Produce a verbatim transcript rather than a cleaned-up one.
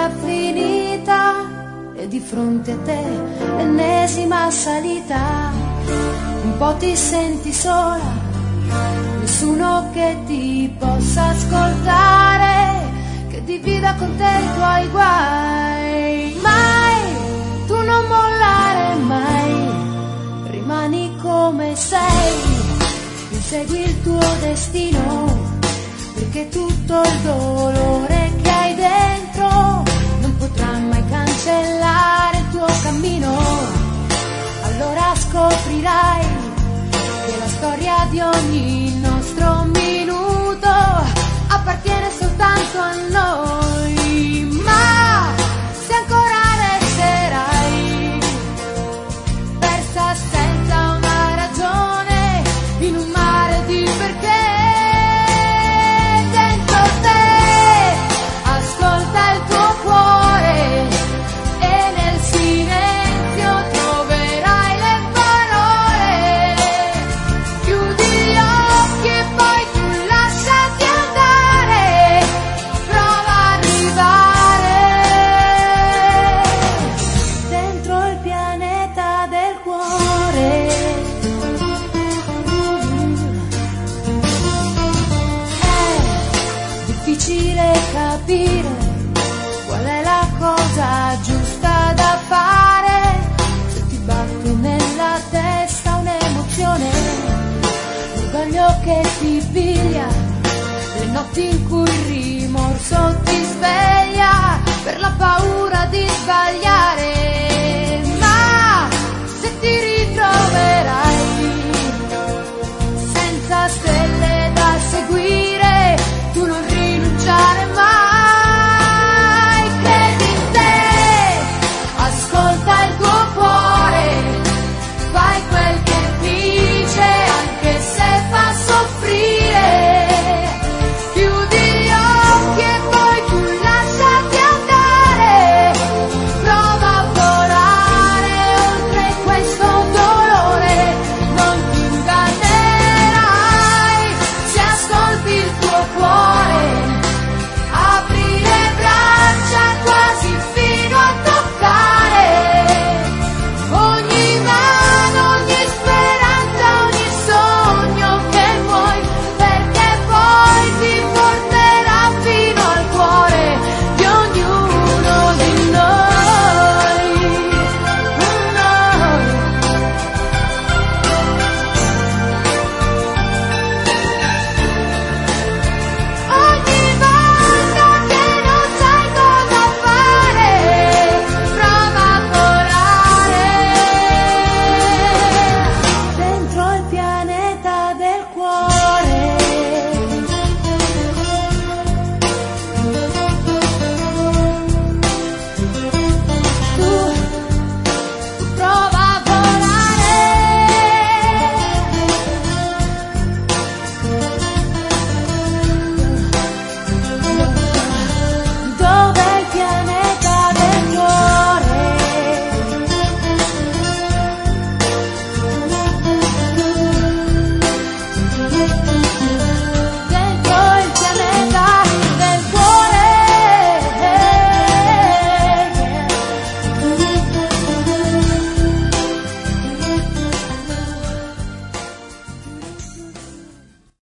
è finita e di fronte a te l'ennesima salita. Un po' ti senti sola, nessuno che ti possa ascoltare, che divida con te i tuoi guai. Mai, tu non mollare mai, rimani come sei, insegui il tuo destino, perché tutto il dolore che hai dentro non potrà mai cancellare il tuo cammino. Allora scoprirai che la storia di ogni nostro minuto appartiene soltanto a noi. Ma se ancora resterai persa senza una ragione in un mare di perché, dentro te ascolta il tuo cuore e nel silenzio troverai le parole. Chiudi gli occhi e poi tu lasciati andare, prova a arrivare dentro il pianeta del cuore. È difficile capire qual è la cosa giusta da fare, se ti batte nella testa un'emozione, l'orgoglio che ti piglia, le notti in cui il rimorso ti sveglia per la paura